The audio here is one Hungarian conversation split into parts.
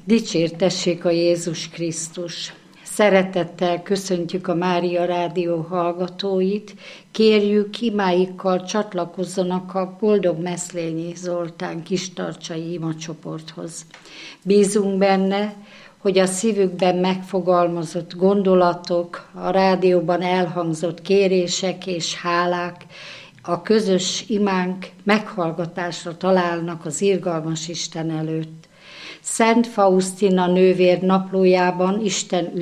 Dicsértessék a Jézus Krisztus! Szeretettel köszöntjük a Mária Rádió hallgatóit, kérjük, imáikkal csatlakozzanak a Boldog Meszlényi Zoltán kistarcsai imacsoporthoz. Bízunk benne, hogy a szívükben megfogalmazott gondolatok, a rádióban elhangzott kérések és hálák, a közös imánk meghallgatásra találnak az irgalmas Isten előtt. Szent Fausztina nővér naplójában Isten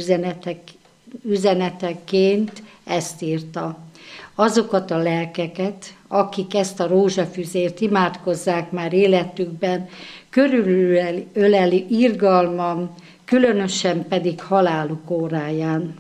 üzeneteként ezt írta. Azokat a lelkeket, akik ezt a rózsafüzért imádkozzák már életükben, körülöleli irgalmam, különösen pedig haláluk óráján.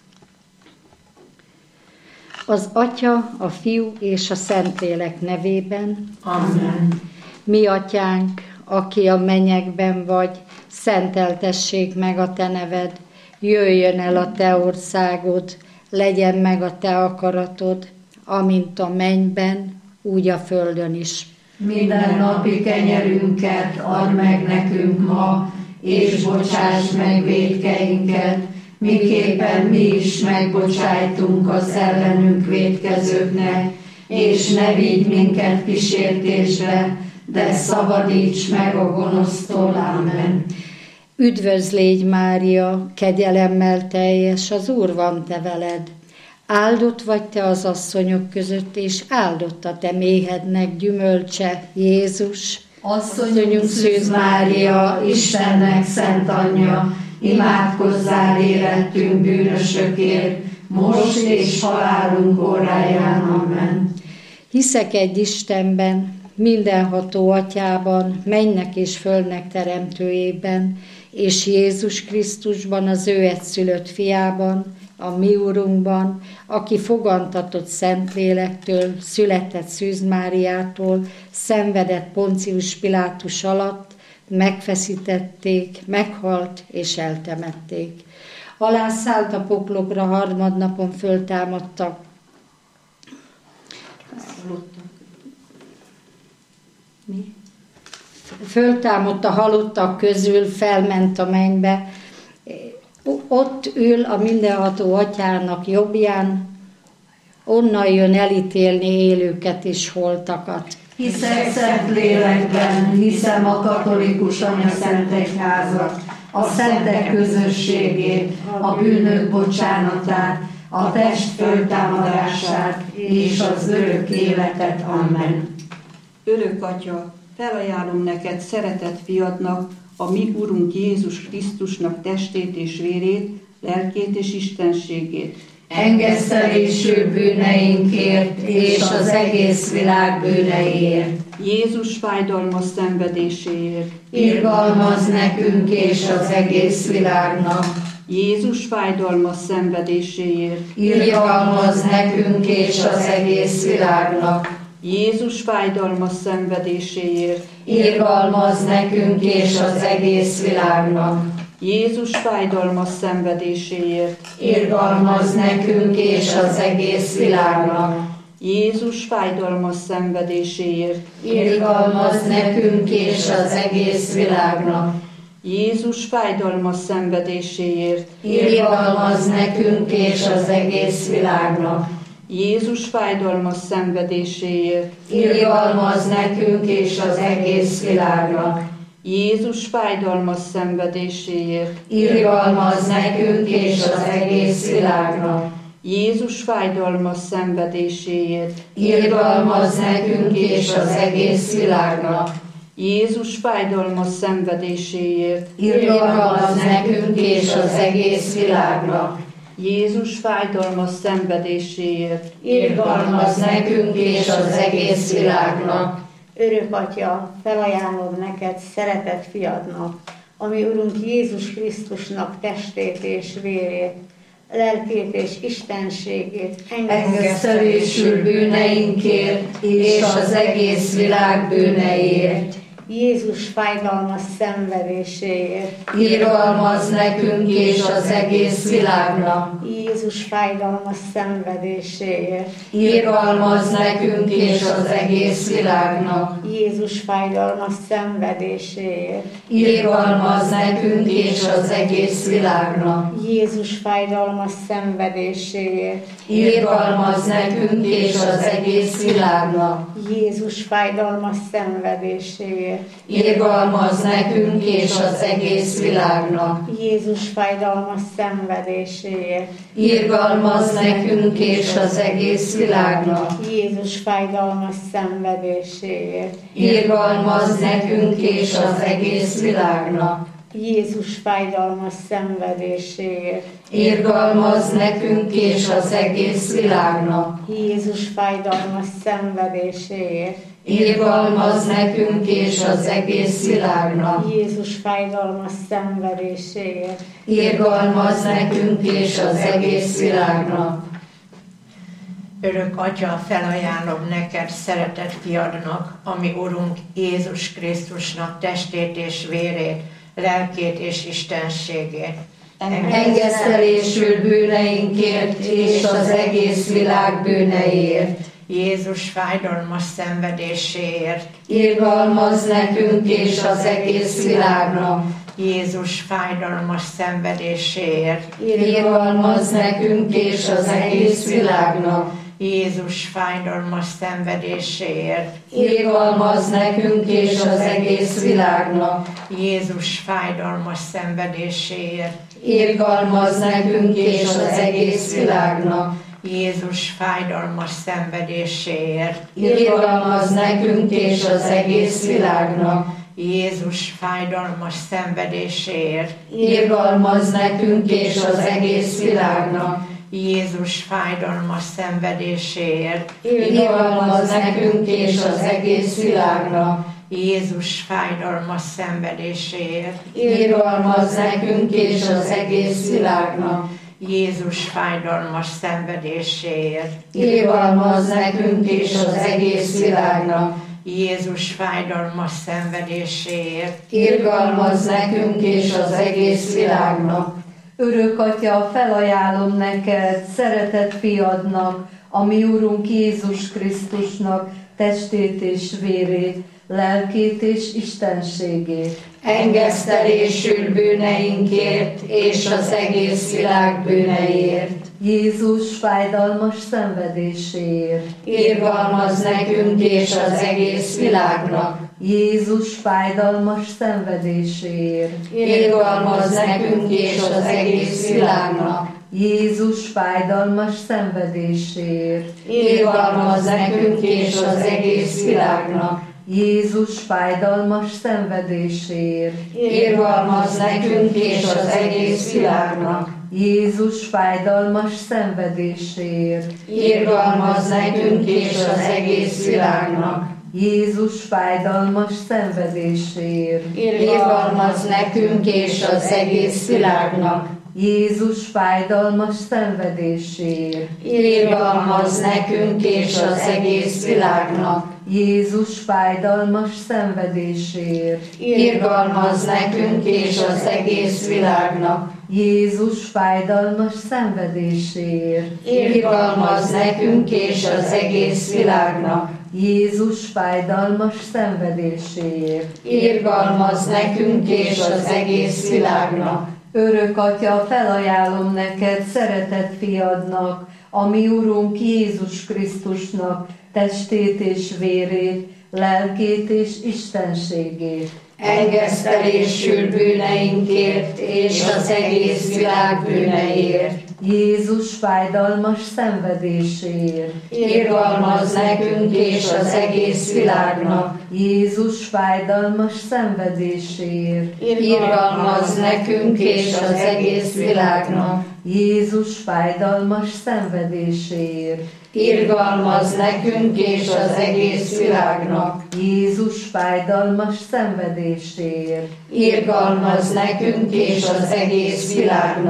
Az Atya, a Fiú és a Szentlélek nevében. Amen. Mi Atyánk, aki a mennyekben vagy, szenteltessék meg a te neved, jöjjön el a te országod, legyen meg a te akaratod, amint a mennyben, úgy a földön is. Minden napi kenyerünket add meg nekünk ma, és bocsáss meg vétkeinket, miképpen mi is megbocsájtunk az ellenünk vétkezőknek, és ne vigy minket kísértésbe, de szabadíts meg a gonosztól. Amen. Üdvözl légy, Mária, kegyelemmel teljes, az Úr van te veled. Áldott vagy te az asszonyok között, és áldott a te méhednek gyümölcse, Jézus. Asszonyunk Szűz Mária, Istennek szent anyja, imádkozzál érettünk bűnösökért, most és halálunk óráján. Amen. Hiszek egy Istenben, mindenható Atyában, mennynek és földnek teremtőjében, és Jézus Krisztusban, az ő egyszülött fiában, a mi Urunkban, aki fogantatott Szentlélektől, született Szűz Máriától, szenvedett Poncius Pilátus alatt, megfeszítették, meghalt és eltemették. Alászállt a poklokra, harmadnapon föltámadtak. Mi? Föltámadt a halottak közül, felment a mennybe, ott ül a mindenható Atyának jobbján, onnan jön elítélni élőket és holtakat. Hiszek szent lélekben, hiszem a katolikus anyaszentegyházat, a szentek közösségét, a bűnök bocsánatát, a test föltámadását és az örök életet. Amen. Örök Atya, felajánlom neked szeretett fiadnak, a mi Urunk Jézus Krisztusnak testét és vérét, lelkét és istenségét. Engesztelésű bűneinkért és az egész világ bűneiért. Jézus fájdalmas szenvedéséért. Irgalmazz nekünk és az egész világnak. Jézus fájdalmas szenvedéséért. Irgalmazz nekünk és az egész világnak. Jézus fájdalmas szenvedéséért. Irgalmazz nekünk és az egész világnak. Jézus fájdalmas szenvedéséért. Irgalmazz nekünk és az egész világnak. Jézus fájdalmas szenvedéséért. Irgalmazz nekünk és az egész világnak. Jézus fájdalmas szenvedéséért. Irgalmazz nekünk és az egész világnak. Jézus fájdalmas szenvedéséért. Irgalmazz nekünk és az egész világnak. Jézus fájdalmas szenvedéséért. Irgalmazz nekünk és az egész világnak. Jézus fájdalmas szenvedéséért. Irgalmazz nekünk és az egész világnak. Jézus fájdalmas szenvedéséért. Irgalmazz nekünk és az egész világnak. Jézus fájdalmas szenvedéséért. Irgalmazz nekünk és az egész világnak. Örök Atya, felajánlom neked szeretett fiadnak, ami Urunk Jézus Krisztusnak testét és vérét, lelkét és istenségét, engesztelésül bűneinkért és az egész világ bűneiért. Jézus fájdalmas szenvedéséért. Irgalmazz nekünk és az egész világnak. Jézus fájdalmas szenvedéséért. Irgalmazz nekünk és az egész világnak. Jézus fájdalmas szenvedéséért. Irgalmazz nekünk és az egész világnak. Jézus fájdalmas szenvedéséért. Irgalmazz nekünk és az egész világnak. Jézus fájdalmas szenvedéséért. Irgalmazz nekünk és az egész világnak. Jézus fájdalmas szenvedéséért. Irgalmazz nekünk és az egész világnak. Jézus fájdalmas szenvedéséért. Irgalmazz nekünk és az egész világnak. Jézus fájdalmas szenvedéséért. Irgalmazz nekünk és az egész világnak. Jézus fájdalmas szenvedéséért. Irgalmazz nekünk és az egész világnak. Jézus fájdalmas szenvedéséért. Irgalmazz nekünk és az egész világnak. Örök Atya, felajánlom neked, szeretett fiadnak, ami Urunk Jézus Krisztusnak testét és vérét, lelkét és istenségét. Engesztelésül bűneinkért és az egész világ bűneiért. Jézus fájdalmas szenvedéséért. Irgalmazz nekünk és az egész világnak. Jézus fájdalmas szenvedéséért. Irgalmazz nekünk és az egész világnak. Jézus fájdalmas szenvedéséért. Irgalmazz nekünk és az egész világnak. Jézus fájdalmas szenvedéséért. Irgalmazz nekünk és az egész világnak. Jézus fájdalmas szenvedéséért. Irgalmazz nekünk és az egész világnak. Jézus fájdalmas szenvedéséért. Irgalmazz nekünk és az egész világnak. Jézus fájdalmas szenvedéséért. Irgalmazz nekünk és az egész világnak. Jézus fájdalmas szenvedéséért. Irgalmazz nekünk és az egész világnak. Jézus fájdalmas szenvedéséért. Irgalmazz nekünk és az egész világnak. Jézus fájdalmas szenvedéséért. Irgalmazz nekünk és az egész világnak. Örök Atya, felajánlom neked, szeretett fiadnak, a mi Urunk Jézus Krisztusnak testét és vérét, lelkét és istenségét. Engesztelésül bűneinkért és az egész világ bűneiért. Jézus fájdalmas szenvedéséért. Irgalmazz nekünk és az egész világnak. Jézus fájdalmas szenvedéséért. Irgalmazz nekünk és az egész világnak. Jézus fájdalmas szenvedéséért. Irgalmazz nekünk és az egész világnak. Jézus fájdalmas szenvedéséért. Irgalmazz nekünk és az egész világnak. Jézus fájdalmas szenvedéséért. Irgalmazz nekünk és az egész világnak. Jézus fájdalmas szenvedéséért. Irgalmazz nekünk és az egész világnak. Jézus fájdalmas szenvedéséért. Irgalmazz nekünk és az egész világnak. Jézus fájdalmas szenvedéséért. Irgalmazz nekünk és az egész világnak. Jézus fájdalmas szenvedéséért. Irgalmazz nekünk és az egész világnak. Jézus fájdalmas szenvedéséért. Irgalmazz nekünk és az egész világnak. Örök Atya, felajánlom neked, szeretett fiadnak, a mi Urunk Jézus Krisztusnak testét és vérét, lelkét és istenségét. Engesztelésül bűneinkért és az egész világ bűneiért. Jézus fájdalmas szenvedéséért. Irgalmazz nekünk és az egész világnak. Jézus fájdalmas szenvedéséért. Irgalmazz nekünk és az egész világnak. Jézus fájdalmas szenvedéséért. Irgalmazz nekünk és az egész világnak. Jézus fájdalmas szenvedéséért. Irgalmazz nekünk és az egész világnak.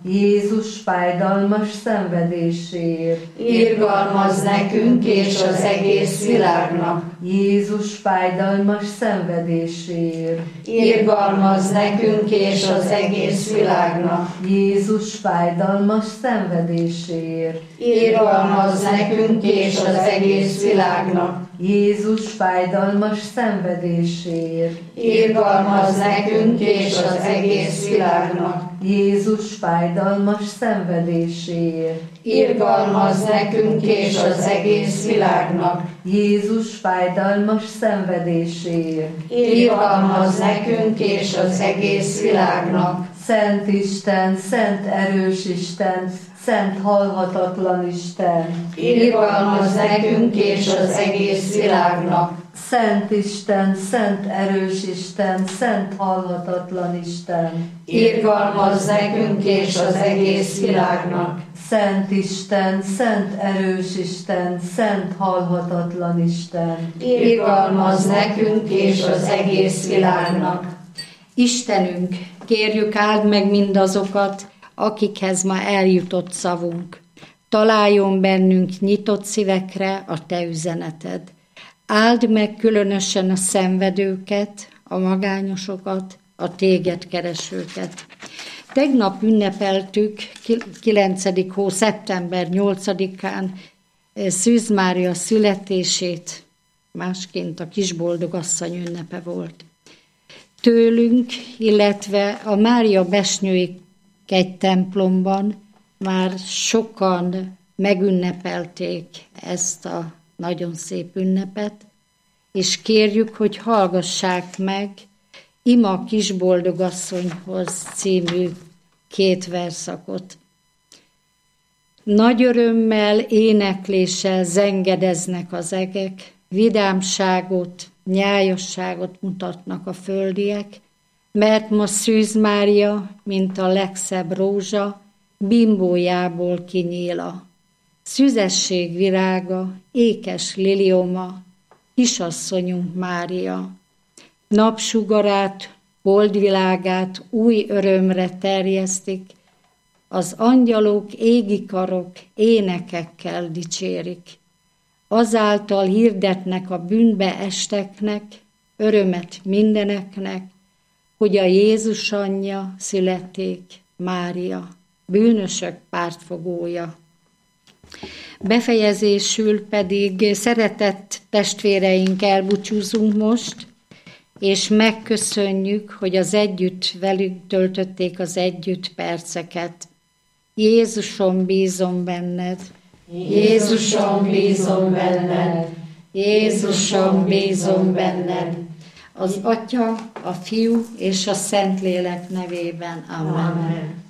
Jézus fájdalmas szenvedéséért. Irgalmaz nekünk és az egész világnak. Jézus fájdalmas szenvedéséért. Irgalmaz nekünk és az egész világnak. Jézus fájdalmas szenvedéséért. Irgalmaz nekünk és az egész világnak. Jézus fájdalmas szenvedéséért. Irgalmaz nekünk és az egész világnak. Jézus fájdalmas szenvedéséért. Irgalmaz nekünk és az egész világnak. Jézus fájdalmas szenvedéséért. Irgalmaz nekünk és az egész világnak. Szent Isten, szent erős Isten, szent halhatatlan Isten. Irgalmaz nekünk és az egész világnak. Szent Isten, szent erős Isten, szent halhatatlan Isten. Irgalmaz nekünk és az egész világnak. Szent Isten, szent erős Isten, szent halhatatlan Isten. Irgalmaz nekünk és az egész világnak. Istenünk, kérjük, áld meg mindazokat, akikhez ma eljutott szavunk. Találjon bennünk nyitott szívekre a Te üzeneted. Áld meg különösen a szenvedőket, a magányosokat, a Téged keresőket. Tegnap ünnepeltük 9. hó szeptember 8-án Szűz Mária születését, másként a Kisboldogasszony ünnepe volt. Tőlünk, illetve a Mária Besnyői kegytemplomban már sokan megünnepelték ezt a nagyon szép ünnepet, és kérjük, hogy hallgassák meg Ima Kisboldogasszonyhoz című 2 verszakot. Nagy örömmel, énekléssel zengedeznek az egek, vidámságot, nyájasságot mutatnak a földiek, mert ma Szűz Mária, mint a legszebb rózsa, bimbójából kinyíla. Szüzesség virága, ékes lilioma, kisasszonyunk Mária. Napsugarát, boldvilágát új örömre terjesztik, az angyalok égi karok énekekkel dicsérik. Azáltal hirdetnek a bűnbe esteknek, örömet mindeneknek, hogy a Jézus anyja születték, Mária, bűnösök pártfogója. Befejezésül pedig szeretett testvéreink elbúcsúzunk most, és megköszönjük, hogy az együtt velünk töltötték az együtt perceket. Jézusom, bízom benned. Jézusom, bízom benned. Jézusom, bízom benned. Az Atya, a Fiú és a Szentlélek nevében. Amen. Amen.